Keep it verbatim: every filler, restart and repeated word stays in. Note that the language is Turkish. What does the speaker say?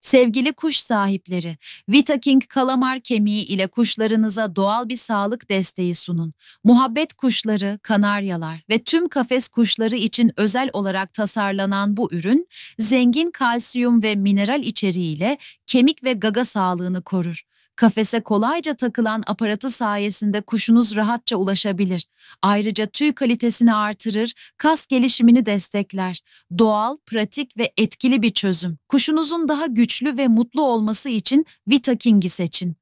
Sevgili kuş sahipleri, VitaKing kalamar kemiği ile kuşlarınıza doğal bir sağlık desteği sunun. Muhabbet kuşları, kanaryalar ve tüm kafes kuşları için özel olarak tasarlanan bu ürün, zengin kalsiyum ve mineral içeriğiyle kemik ve gaga sağlığını korur. Kafese kolayca takılan aparatı sayesinde kuşunuz rahatça ulaşabilir. Ayrıca tüy kalitesini artırır, kas gelişimini destekler. Doğal, pratik ve etkili bir çözüm. Kuşunuzun daha güçlü ve mutlu olması için VitaKing'i seçin.